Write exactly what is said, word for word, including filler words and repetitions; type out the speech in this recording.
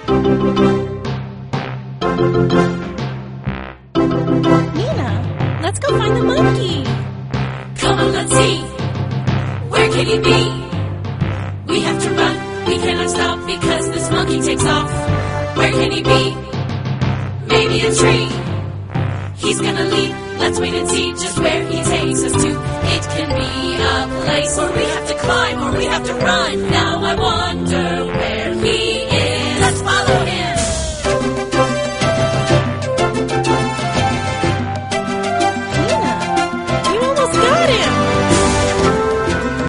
Nina, let's go find the monkey. Come on, let's see. Where can he be? We have to run. We cannot stop because this monkey takes off. Where can he be? Maybe a tree. He's gonna leap. Let's wait and see just where he takes us to. It can be a place where we have to climb or we have to run. Now I wonder where